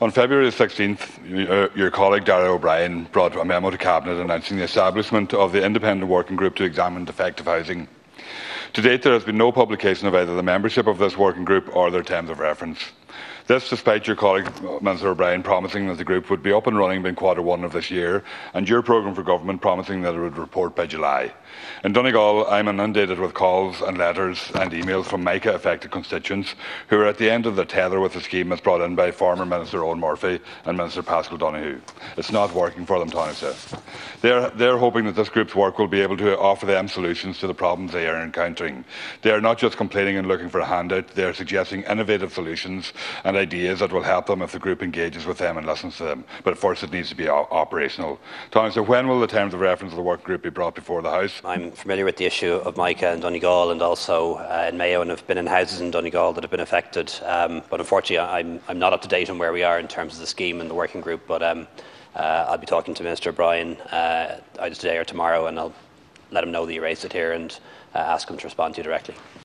On February 16th, your colleague Darragh O'Brien brought a memo to Cabinet announcing the establishment of the Independent Working Group to examine defective housing. To date, there has been no publication of either the membership of this working group or their terms of reference. This despite your colleague, Minister O'Brien, promising that the group would be up and running by Q1 of this year, and your programme for government promising that it would report by July. In Donegal, I'm inundated with calls and letters and emails from MICA-affected constituents who are at the end of the tether with the scheme as brought in by former Minister Owen Murphy and Minister Paschal Donohoe. It's not working for them, Taoiseach. They're hoping that this group's work will be able to offer them solutions to the problems they are encountering. They are not just complaining and looking for a handout, they are suggesting innovative solutions and ideas that will help them if the group engages with them and listens to them. But first it needs to be operational. Taoiseach, when will the terms of reference of the work group be brought before the House? I'm familiar with the issue of MICA in Donegal and also in Mayo, and have been in houses in Donegal that have been affected. But unfortunately, I'm not up to date on where we are in terms of the scheme and the working group. But I'll be talking to Minister O'Brien either today or tomorrow, and I'll let him know that you raised it here and ask him to respond to you directly.